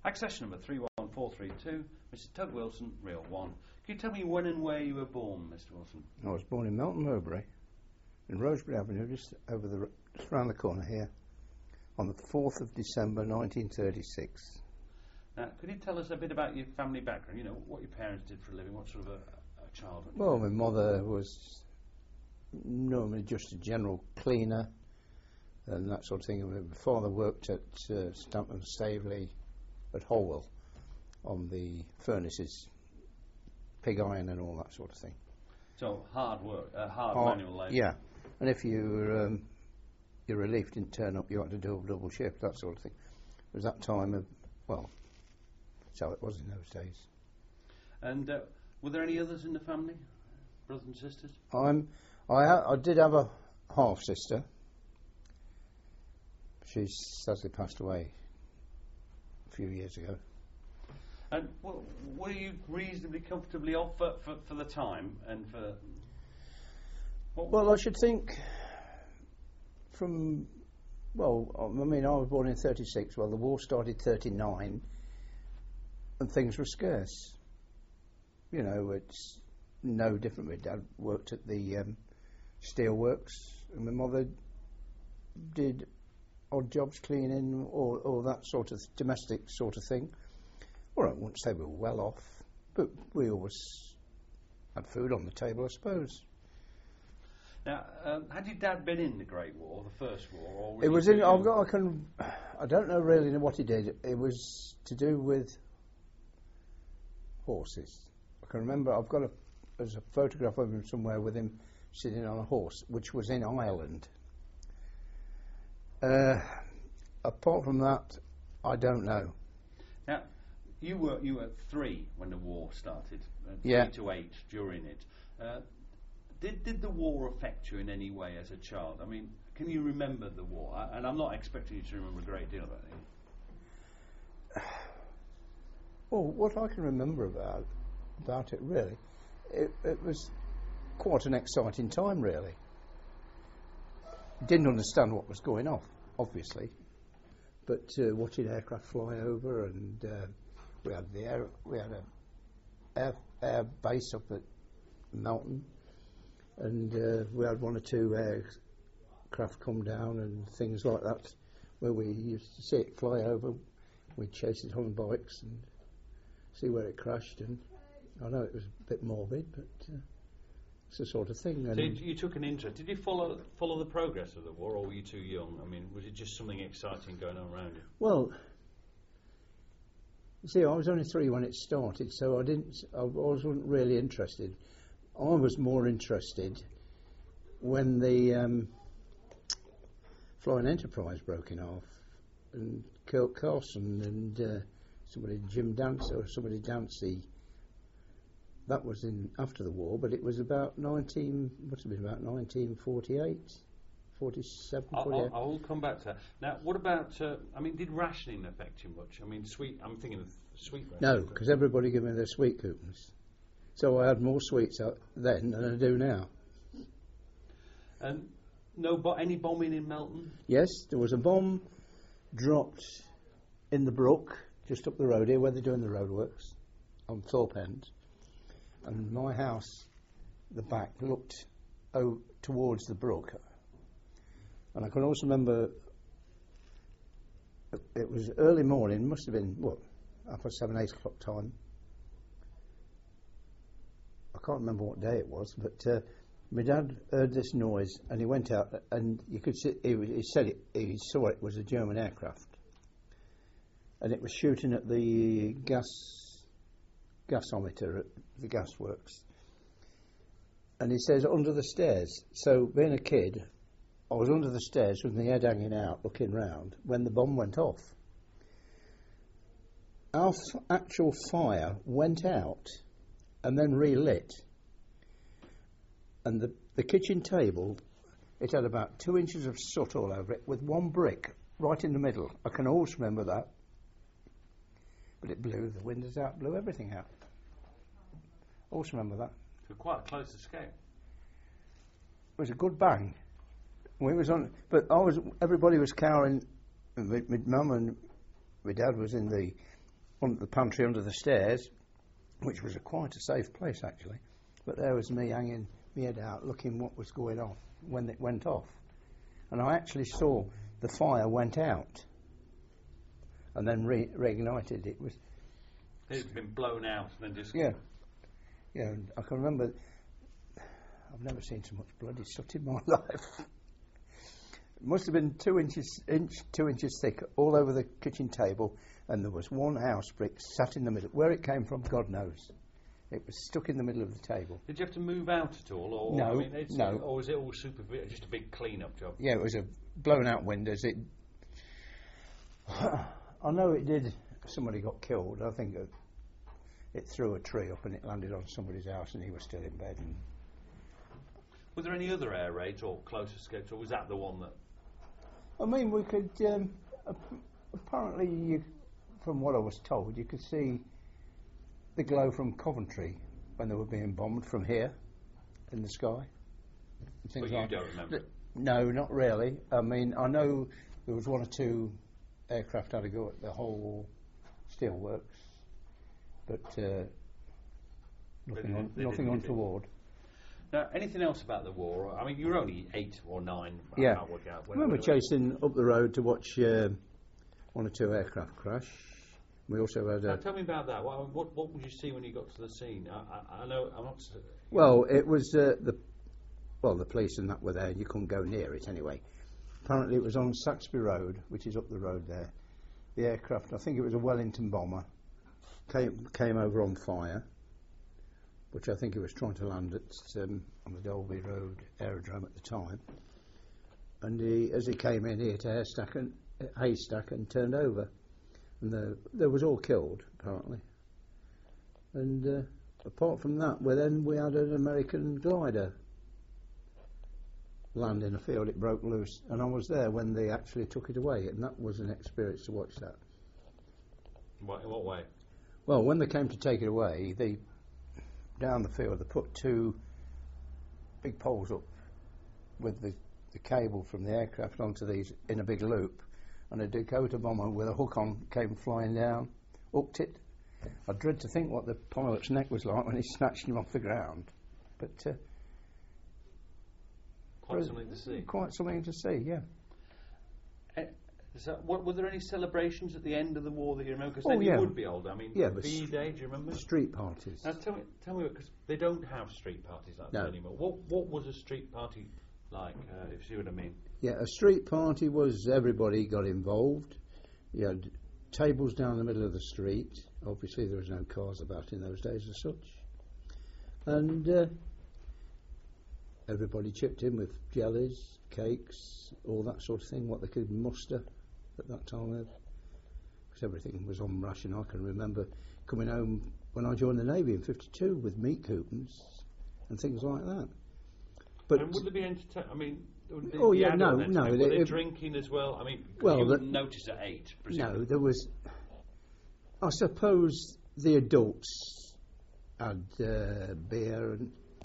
Accession number 31432, Mr. Tug Wilson, Reel 1. Can you tell me when and where you were born, Mr. Wilson? I was born in Melton Mowbray, in Rosebery Avenue, just around the corner here, on the 4th of December 1936. Now, could you tell us a bit about your family background? You know, what your parents did for a living, what sort of a childhood? Well, my mother was normally just a general cleaner and that sort of thing. My father worked at Stampton Staveley at Holwell on the furnaces, pig iron and all that sort of thing. So hard work, hard manual labour. Yeah, and if your relief didn't turn up, you had to do a double shift, that sort of thing. It was that time of, well, that's how it was in those days. And were there any others in the family, brothers and sisters? I did have a half sister. She sadly passed away a few years ago. And were you reasonably comfortably off for the time and for? Well, I should think from. Well, I mean, I was born in '36. Well, the war started '39, and things were scarce. You know, it's no different. My dad worked at the steelworks, and my mother did odd jobs, cleaning, or that sort of domestic sort of thing. Well, I wouldn't say we were well off, but we always had food on the table, I suppose. Now, had your dad been in the Great War, the First War, or it was in? I don't know really what he did. It was to do with horses. I can remember. There's a photograph of him somewhere with him sitting on a horse, which was in Ireland. Apart from that, I don't know. Now, you were 3 when the war started, 3 to 8 during it. Did the war affect you in any way as a child? I mean, can you remember the war? And I'm not expecting you to remember a great deal about it. Well, what I can remember about it really, it was quite an exciting time really. Didn't understand what was going on, obviously, but watching aircraft fly over, and we had an air base up at Melton, and we had 1 or 2 aircraft come down and things like that, where we used to see it fly over. We'd chase it on bikes and see where it crashed, and I know it was a bit morbid, but it's the sort of thing. So you took an interest. Did you follow the progress of the war, or were you too young? I mean, was it just something exciting going on around you? Well, you see, I was only 3 when it started, so I wasn't really interested. I was more interested when the Flying Enterprise broke in half and killed Carson and Jim Dancy. That was after the war, but it was about 1948, 47, 48. I will come back to that. Now, what about, did rationing affect you much? I mean, I'm thinking of sweet rationing. No, because everybody gave me their sweet coupons. So I had more sweets then than I do now. And any bombing in Melton? Yes, there was a bomb dropped in the brook, just up the road here, where they're doing the roadworks, on Thorpe End. And my house, the back, looked towards the brook. And I can also remember it was early morning, must have been, 7, 8 o'clock time. I can't remember what day it was, but my dad heard this noise and he went out, and you could see, he saw it was a German aircraft. And it was shooting at the gasometer at the gasworks, and he says under the stairs. So being a kid, I was under the stairs with my head hanging out looking round when the bomb went off. Our actual fire went out and then relit, and the kitchen table, it had about 2 inches of soot all over it with 1 brick right in the middle. I can always remember that. But it blew the windows out, blew everything out. Always remember that. So quite a close escape. It was a good bang. Everybody was cowering. My mum and my dad was in the under the pantry under the stairs, which was quite a safe place actually. But there was me hanging my head out, looking what was going on when it went off, and I actually saw the fire went out, and then reignited. It's been blown out and then just yeah. And I can remember. I've never seen so much bloody soot in my life. It must have been 2 inches thick all over the kitchen table, and there was one house brick sat in the middle. Where it came from, God knows. It was stuck in the middle of the table. Did you have to move out at all? Or, no, I mean, no. Or was it all just a big clean-up job? Yeah, it was a blown out windows. I know it did. Somebody got killed. I think it threw a tree up and it landed on somebody's house, and he was still in bed. And were there any other air raids or close escapes, or was that the one that? I mean, we could. Apparently, from what I was told, you could see the glow from Coventry when they were being bombed from here in the sky. But you don't remember? No, not really. I mean, I know there was 1 or 2 aircraft had to go at the whole steelworks, but nothing untoward. Now, anything else about the war? I mean, you were only 8 or 9. Yeah. I remember chasing up the road to watch 1 or 2 aircraft crash. We also had. Now, tell me about that. What would you see when you got to the scene? I know I'm not. Well, it was the police and that were there. You couldn't go near it anyway. Apparently, it was on Saxby Road, which is up the road there. The aircraft, I think it was a Wellington bomber, came over on fire, which I think it was trying to land at on the Dolby Road aerodrome at the time. And as he came in, he hit a haystack and turned over. And there was all killed, apparently. And apart from that, we had an American glider land in a field. It broke loose, and I was there when they actually took it away, and that was an experience to watch that. In what way? Well, when they came to take it away, down the field, they put 2 big poles up with the cable from the aircraft onto these in a big loop, and a Dakota bomber with a hook on came flying down, hooked it. I dread to think what the pilot's neck was like when he snatched him off the ground, but quite something to see. Quite something to see, yeah. Were there any celebrations at the end of the war that you remember? Because you would be older. I mean, V-Day, do you remember? Street parties. Now tell me, because they don't have street parties like that anymore. What was a street party like, if you see what I mean? Yeah, a street party was everybody got involved. You had tables down the middle of the street. Obviously, there was no cars about in those days as such. And everybody chipped in with jellies, cakes, all that sort of thing, what they could muster at that time. Because everything was on ration. I can remember coming home when I joined the Navy in '52 with meat coupons and things like that. But and would there be entertainment? I mean, no. Were they drinking as well? I mean, you wouldn't notice at 8. Presumably. No, there was. I suppose the adults had beer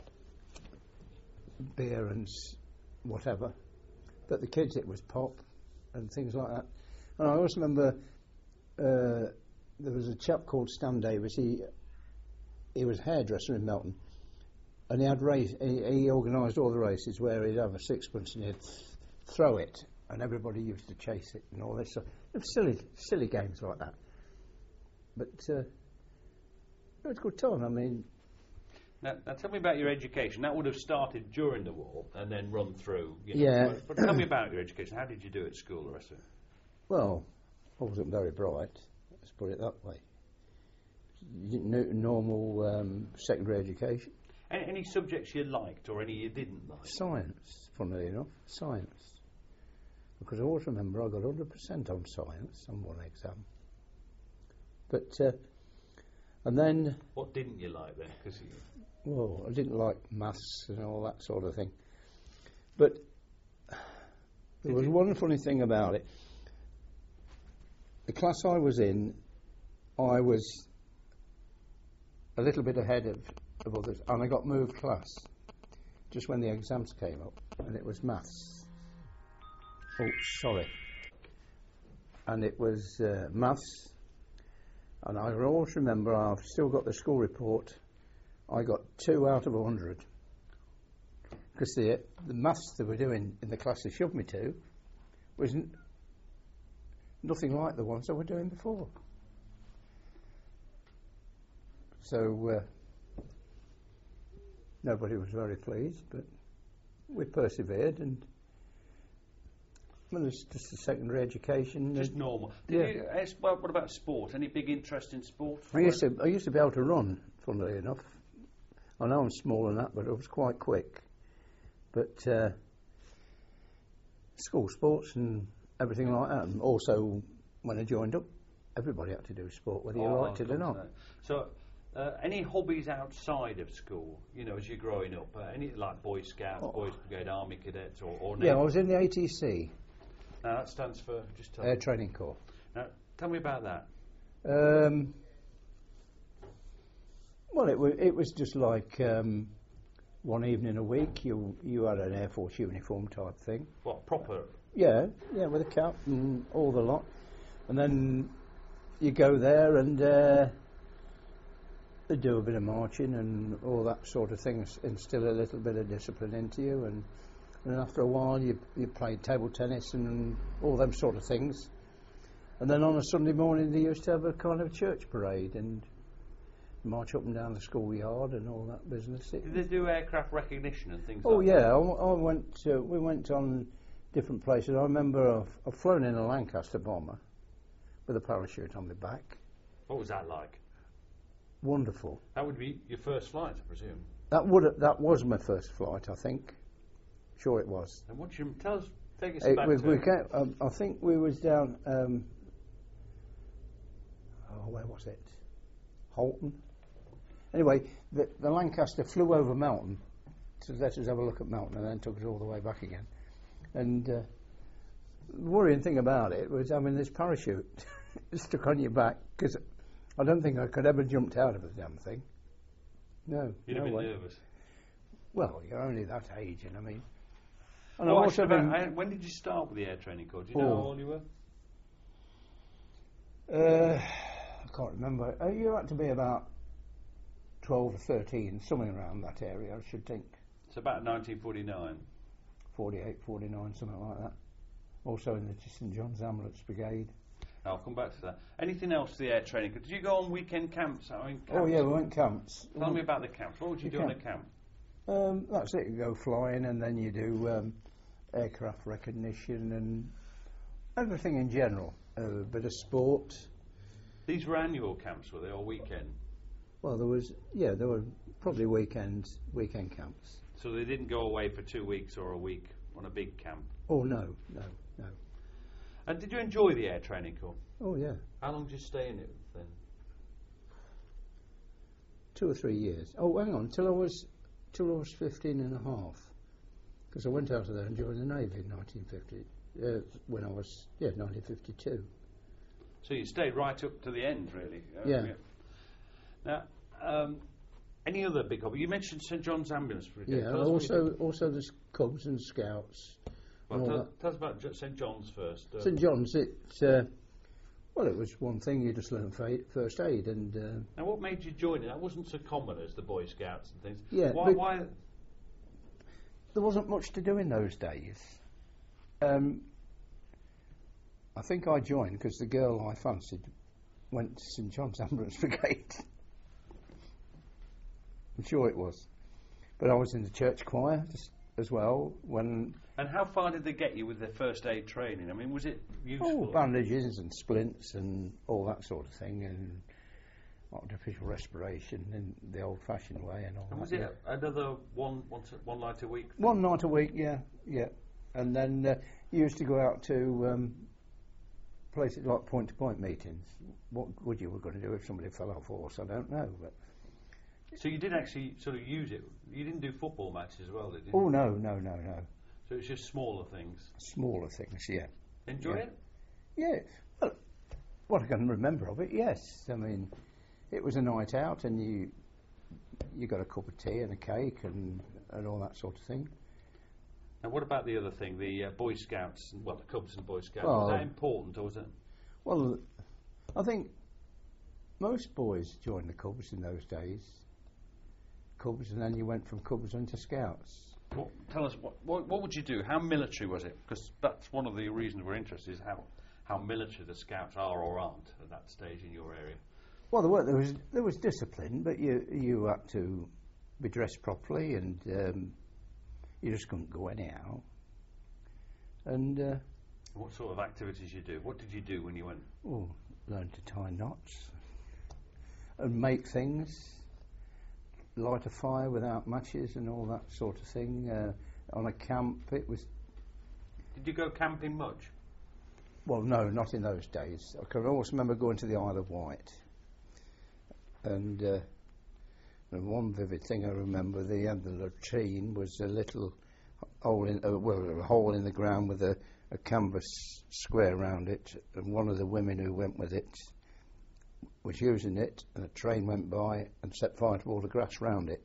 and whatever, but the kids, it was pop and things like that. And I also remember there was a chap called Stan Davis. He was a hairdresser in Melton, and he had he organised all the races where he'd have a sixpence and he'd throw it, and everybody used to chase it and all this stuff. It was silly games like that. But it was a good time. I mean. Now, tell me about your education. That would have started during the war and then run through. Yeah. But tell me about your education. How did you do at school, the rest of it? Well, I wasn't very bright. Let's put it that way. Normal secondary education. Any subjects you liked or any you didn't like? Science, funnily enough. Science. Because I always remember I got 100% on science on one exam. But, and then... What didn't you like then? Well, I didn't like maths and all that sort of thing. But there was one funny thing about it. The class I was in, I was a little bit ahead of others, and I got moved class just when the exams came up, and it was maths. Oh, sorry. And it was maths, And I always remember, I've still got the school report, I got 2 out of 100. Because the maths they were doing in the class they shoved me to was nothing like the ones I were doing before. So nobody was very pleased, but we persevered, and well, it's just a secondary education. Just normal. What about sport? Any big interest in sport? I used to be able to run, funnily enough. I know I'm small and that, but I was quite quick. But school sports and everything like that. And also, when I joined up, everybody had to do sport, whether you liked it or not. So, any hobbies outside of school, you know, as you're growing up? Any, like Boy Scouts, Boys Brigade, Army Cadets, or Yeah, I was in the ATC. Now, that stands for, just tell Air me. Training Corps. Now, tell me about that. Well, it was just like one evening a week you had an Air Force uniform type thing. What, proper? Yeah, with a cap and all the lot. And then you go there and they do a bit of marching and all that sort of thing, instill a little bit of discipline into you. And after a while you play table tennis and all them sort of things. And then on a Sunday morning they used to have a kind of church parade and march up and down the schoolyard and all that business. Did they do aircraft recognition and things like that? Oh yeah, that? We went on different places. I remember I've flown in a Lancaster bomber with a parachute on my back. What was that like? Wonderful. That would be your first flight, I presume. That was my first flight, I think. Sure it was. And what you tell us, take us back I think we was down. Where was it? Holton. Anyway, the Lancaster flew over mountain to let us have a look at mountain, and then took us all the way back again. And the worrying thing about it was having this parachute stuck on your back, because I don't think I could ever jumped out of the damn thing. No. You'd have been nervous. Well, you're only that age, and I mean. And when did you start with the Air Training Corps? Do you know how old you were? I can't remember. You had to be about 12 or 13, something around that area, I should think. It's about 1949. 48, 49, something like that. Also in the St John's Ambulance Brigade. I'll come back to that. Anything else to the Air Training Corps? Did you go on weekend camps? Camps? Oh yeah, we went camps. Tell me about the camps. What would you do on a camp? That's it. You go flying, and then you do aircraft recognition and everything in general. A bit of sport. These were annual camps, were they, or weekend? Well, there were probably weekend camps. So they didn't go away for 2 weeks or a week on a big camp? Oh, no. And did you enjoy the Air Training Corps? Oh, yeah. How long did you stay in it then? 2 or 3 years. Oh, hang on, till I was 15 and a half. Because I went out of there and joined the Navy in 1950, when I was, 1952. So you stayed right up to the end, really? Yeah. Now, any other big hobby? You mentioned St John's Ambulance Brigade. Yeah, also the Cubs and Scouts. Well, tell us about St John's first. St John's, it was one thing, you just learn first aid. And now, what made you join it? That wasn't so common as the Boy Scouts and things. Yeah. Why? There wasn't much to do in those days. I think I joined because the girl I fancied went to St John's Ambulance Brigade. I'm sure it was. But I was in the church choir as well. And how far did they get you with their first aid training? I mean, was it useful? Oh, bandages and splints and all that sort of thing, and artificial respiration in the old-fashioned way and all that. And was it another one night a week? One night a week, yeah. And then you used to go out to places like point-to-point meetings. What would you were going to do if somebody fell off a horse? I don't know. But so you did actually sort of use it. You didn't do football matches as well, did you? Oh no. So it's just smaller things. Smaller things, yeah. Enjoy it? Yeah. Well, what I can remember of it, yes. I mean, it was a night out, and you got a cup of tea and a cake and all that sort of thing. And what about the other thing, the Boy Scouts, the Cubs and Boy Scouts? Was that important, or was it? Well, I think Most boys joined the Cubs in those days. Cubs, and then you went from Cubs into Scouts. Well, tell us, what would you do? How military was it? Because that's one of the reasons we're interested, is how military the Scouts are or aren't at that stage in your area. Well, there was discipline, but you had to be dressed properly, and you just couldn't go anyhow. And what sort of activities you do? What did you do when you went? Oh, learn to tie knots and make things, light a fire without matches and all that sort of thing. On a camp, it was. Did you go camping much? Well, no, not in those days. I can always remember going to the Isle of Wight, and one vivid thing I remember: the latrine was a little hole in, a hole in the ground with a canvas square around it, and one of the women who went with it was using it, and a train went by and set fire to all the grass round it.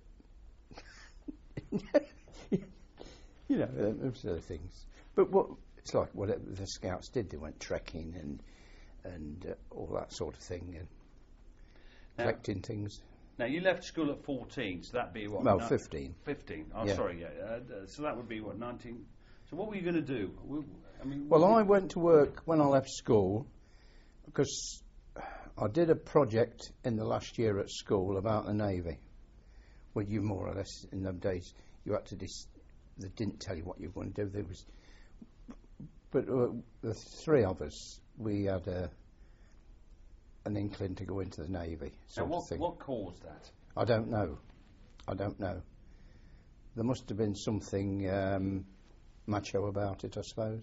You know, those sort of things. But it's like whatever the Scouts did. They went trekking and all that sort of thing, and collecting things. Now, you left school at 14, so that'd be what? No, 15. 15. Oh, yeah. Sorry, yeah. So that would be what, 19? So what were you going to do? I went to work when I left school because I did a project in the last year at school about the Navy. Well, you more or less, in those days, you had to they didn't tell you what you were going to do. But the three of us, we had an inkling to go into the Navy. Now, what caused that? I don't know. There must have been something macho about it, I suppose.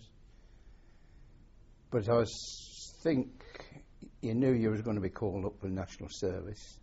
But I think you knew you was going to be called up for national service.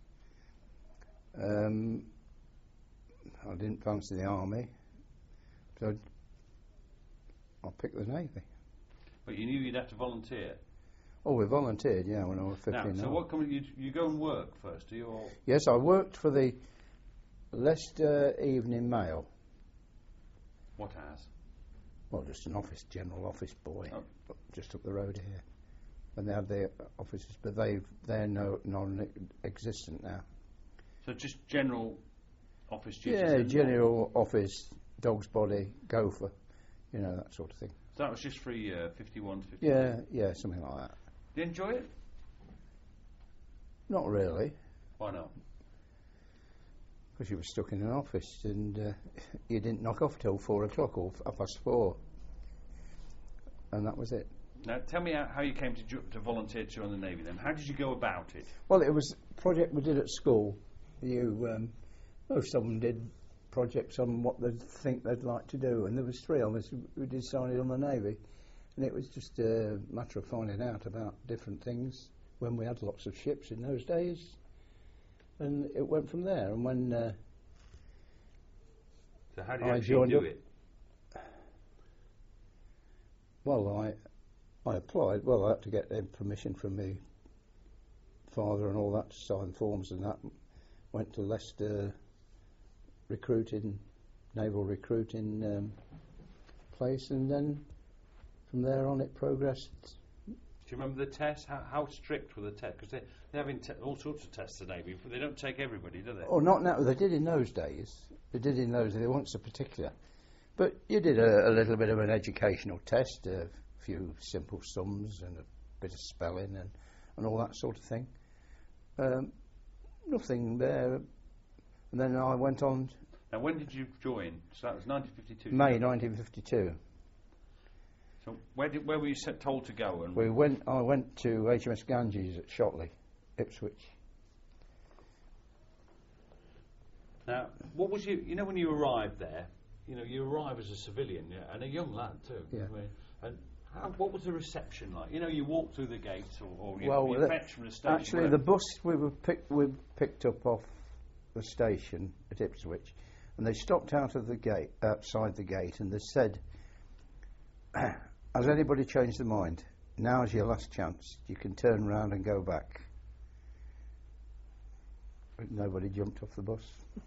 I didn't fancy the army, so I picked the Navy. But you knew you'd have to volunteer? Oh, we volunteered, yeah, when I was 15. Now, so what you go and work first, do you? Or? Yes, I worked for the Leicester Evening Mail. What as? Well, just an general office boy, just up the road here. And they had their offices, but they're non-existent now. So just general office duties? Yeah, general office, dog's body, gopher, that sort of thing. So that was just for 51 to 52? Yeah, something like that. Did you enjoy it? Not really. Why not? Because you were stuck in an office and you didn't knock off till 4 o'clock or 4:30. And that was it. Now, tell me how you came to volunteer to join the Navy then. How did you go about it? Well, it was a project we did at school. Most of them did projects on what they think they'd like to do, and there was three of us who decided on the Navy. And it was just a matter of finding out about different things when we had lots of ships in those days. And it went from there. And when so how did you actually do it? Well, I applied. Well, I had to get permission from my father and all that to sign forms and that. Went to Leicester naval recruiting place, and then from there on it progressed. Do you remember the tests? How strict were the tests? Because they're having all sorts of tests in the Navy, but they don't take everybody, do they? Oh, not now. They did in those days. They weren't so particular. But you did a little bit of an educational test, a few simple sums and a bit of spelling and all that sort of thing. Nothing there. And then I went on. Now, when did you join? So that was 1952. May 1952. So where were you told to go? And I went to HMS Ganges at Shotley, Ipswich. Now, what was when you arrived there? You arrive as a civilian, and a young lad too. Yeah. And what was the reception like? You walked through the gates, or you fetched from the station. Actually, the bus we picked up off the station at Ipswich, and they stopped outside the gate, and they said, "Has anybody changed their mind? Now's your last chance. You can turn round and go back." But nobody jumped off the bus.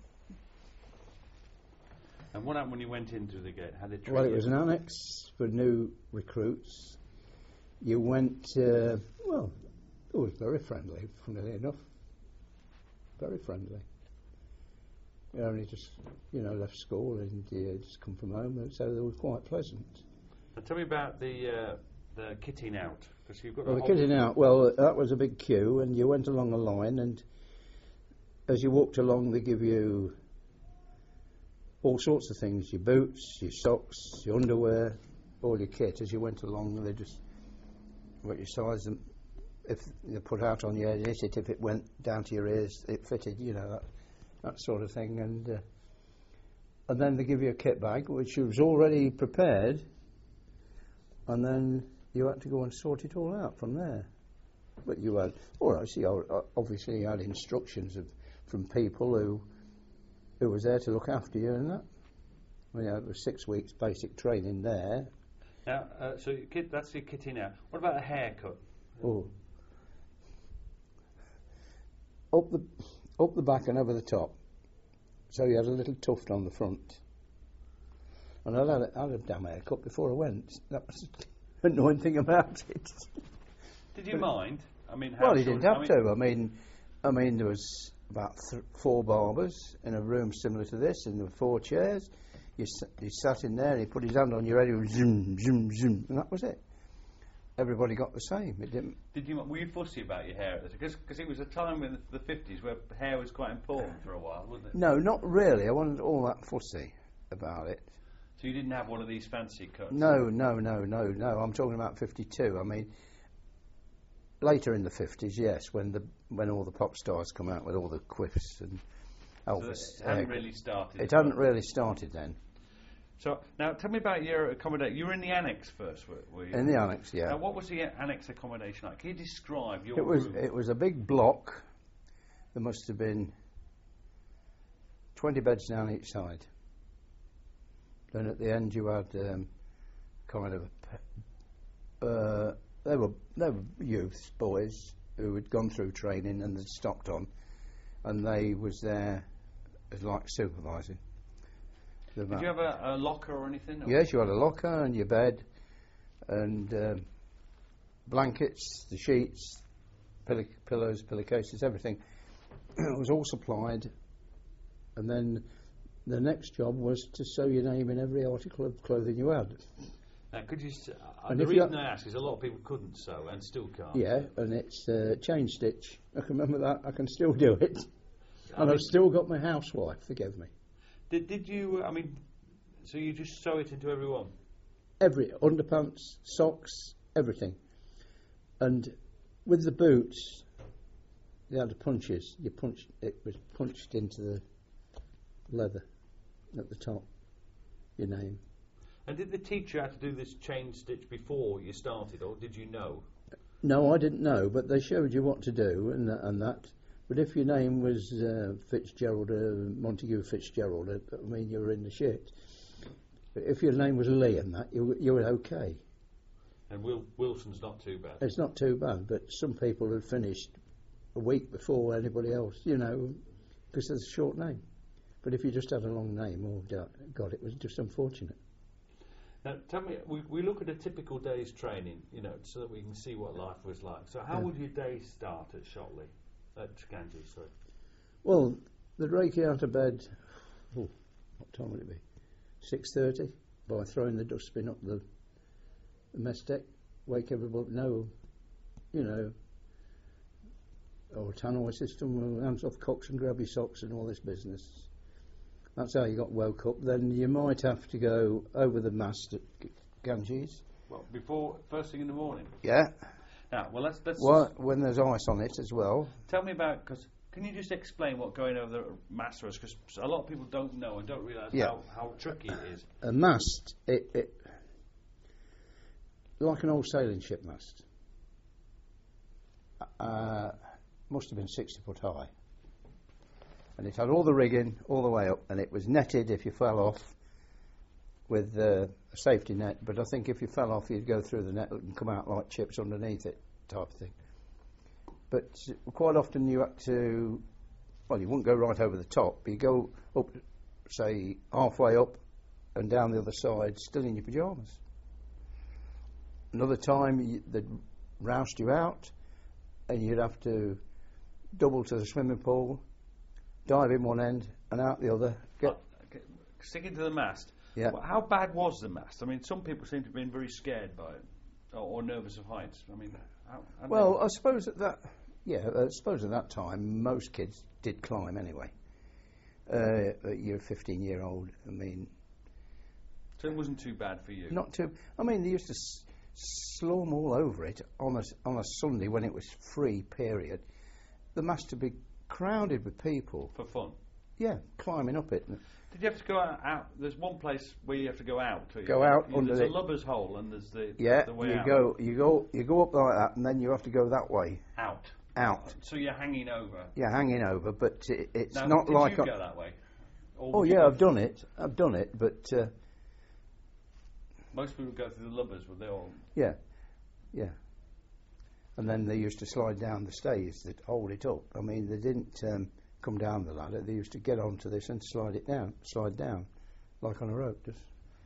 And what happened when you went into the gate? How did it treat Well, it was an annex for new recruits. You went, It was very friendly, funnily enough. Very friendly. We only just, left school and just come from home, and so they were quite pleasant. Now tell me about the kitting out, because you've got. Well, the kitting out. Well, that was a big queue, and you went along a line, and as you walked along, they give you all sorts of things: your boots, your socks, your underwear, all your kit. As you went along, they just what you size them. If they put out on your head, if it went down to your ears, it fitted. That sort of thing, and then they give you a kit bag which was already prepared, and then you had to go and sort it all out from there. But you had, obviously you had instructions from people who was there to look after you and that. It was 6 weeks basic training there. Now, so that's your kitting out. What about a haircut? Oh, up the back and over the top. So you had a little tuft on the front. And I had a damn haircut before I went. That was the annoying thing about it. Did you mind? I mean, well, you didn't have to. I mean, there was about 4 barbers in a room similar to this, and there were 4 chairs. You sat in there, and he put his hand on your head, and zoom, zoom, zoom, and that was it. Everybody got the same. It didn't. Were you fussy about your hair? Because it was a time in the 50s where hair was quite important for a while, wasn't it? No, not really. I wasn't all that fussy about it. So you didn't have one of these fancy cuts? No. I'm talking about 52. I mean, later in the 50s, yes, when all the pop stars come out with all the quiffs and Elvis. So it hadn't really started. It hadn't really started then. So now, tell me about your accommodation. You were in the annex first, were you? In the annex, yeah. Now, what was the annex accommodation like? Can you describe your room? It was a big block. There must have been 20 beds down each side. Then at the end, you had kind of they were youths, boys who had gone through training and had stopped on, and they was there as like supervising. Did you have a locker or anything? Or? Yes, you had a locker and your bed and blankets, the sheets, pillows, pillowcases, everything. It was all supplied. And then the next job was to sew your name in every article of clothing you had. Now, could you? The reason I ask is a lot of people couldn't sew and still can't. Yeah, and it's chain stitch. I can remember that. I can still do it. And I've still got my housewife, forgive me. Did you, so you just sew it into every one? Every, underpants, socks, everything. And with the boots, they had the punches. It was punched into the leather at the top, your name. And did they teach you how to do this chain stitch before you started, or did you know? No, I didn't know, but they showed you what to do and that. But if your name was Fitzgerald, Montague Fitzgerald, you were in the shit. But if your name was Lee and that, you were okay. And Wilson's not too bad? It's not too bad, but some people had finished a week before anybody else, because it's a short name. But if you just had a long name, God, it was just unfortunate. Now, tell me, we look at a typical day's training, so that we can see what life was like. So how would your day start at Shotley? At Ganges, sorry. Well, they'd rake you out of bed, what time would it be? 6:30, by throwing the dustbin up the mess deck, wake everybody, or tannoy system, hands off cocks and grab your socks and all this business. That's how you got woke up. Then you might have to go over the mast at Ganges. Well, first thing in the morning? Yeah. Now, let's when there's ice on it as well. Tell me about, can you just explain what going over the mast is? Because a lot of people don't know and don't realise how tricky it is. A mast, it like an old sailing ship mast. Must have been 60 foot high. And it had all the rigging all the way up, and it was netted if you fell off with a safety net, but I think if you fell off you'd go through the net and come out like chips underneath it type of thing. But quite often you had to, you wouldn't go right over the top, but you go up, say, halfway up and down the other side still in your pyjamas. Another time they'd roust you out and you'd have to double to the swimming pool, dive in one end and out the other. Sticking to the mast. Yeah. Well, how bad was the mast? I mean, some people seem to have been very scared by it, or nervous of heights. I mean, I suppose at that time most kids did climb anyway. You're a 15-year-old. I mean, so it wasn't too bad for you. Not too. I mean, they used to slum all over it on a Sunday when it was free period. The mast would be crowded with people for fun. Yeah, climbing up it. Did you have to go out? There's one place where you have to go out. Go out under there's a lubber's hole, and there's the way out. You go up like that, and then you have to go that way. Out. So you're hanging over. Yeah, hanging over, but it's now, not like. Did you go that way? Oh yeah, I've done it, but. Most people go through the lubbers, would they all? Yeah. And then they used to slide down the stays that hold it up. I mean, they didn't come down the ladder. They used to get onto this and slide down, like on a rope. Just.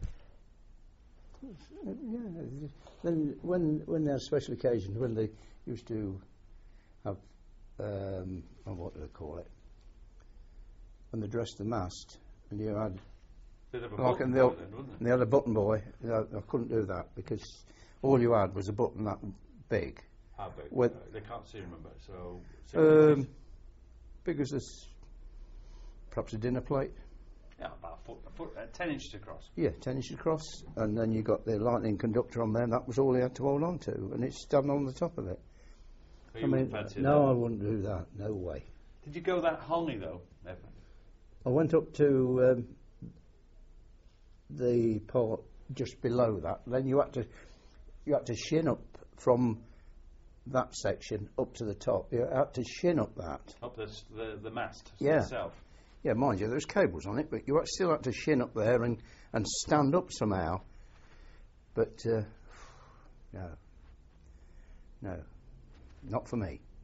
Yeah. Then when there are special occasions, when they used to have, what do they call it? When they dressed the mast, and you had. They had a button boy. I couldn't do that because all you had was a button that big. How big? They can't see, remember. So big as this, perhaps a dinner plate. Yeah, about a foot, 10 inches across. Yeah, 10 inches across, and then you got the lightning conductor on there, and that was all you had to hold on to, and it's standing on the top of it. So I wouldn't do that. No way. Did you go that high though? Never. I went up to. The part just below that. Then you had to shin up from that section up to the top. You had to shin up that. Up the mast itself. Yeah, mind you, there's cables on it, but you still had to shin up there and stand up somehow. But no, not for me.